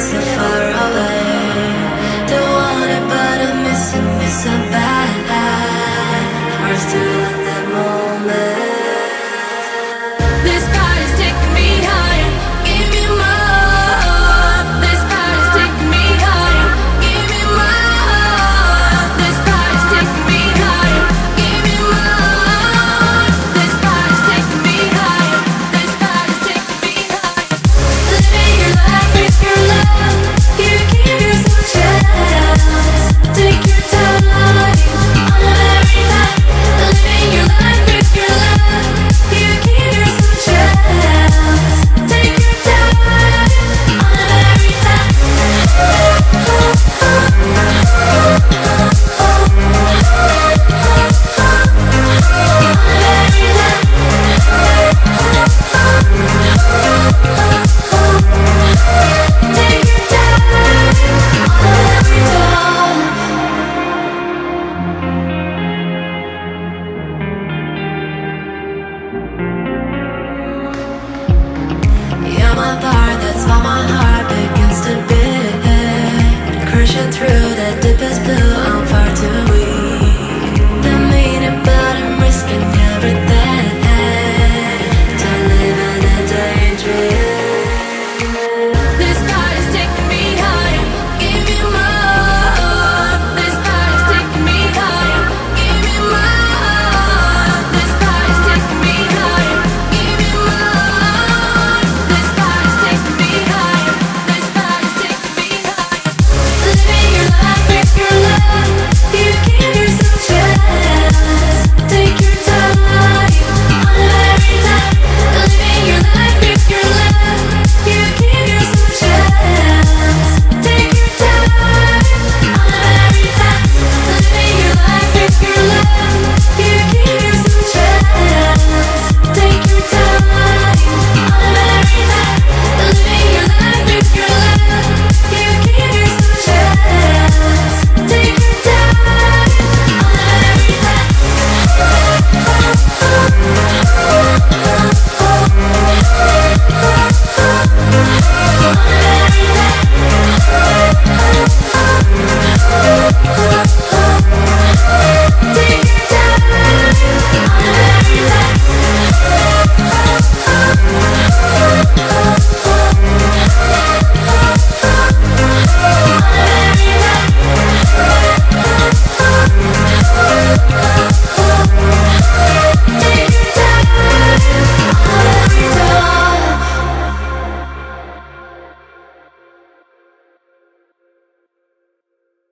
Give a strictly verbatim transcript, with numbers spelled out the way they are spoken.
so far away. Don't want it but I miss it, miss so bad. We're still in that moment. This body's taking me higher, give me more. This body's taking me higher, give me more. This body's taking me higher, give me more. This body's taking me higher, this body's taking me higher. Living your life with your love, you give yourself a chance. Take your time, on every night. Living your life with your love, you give yourself a chance. Take your time, on every night. Take your time, on every dawn. You're my bar, that's why my heart begins to beat. Crashing through the deepest blue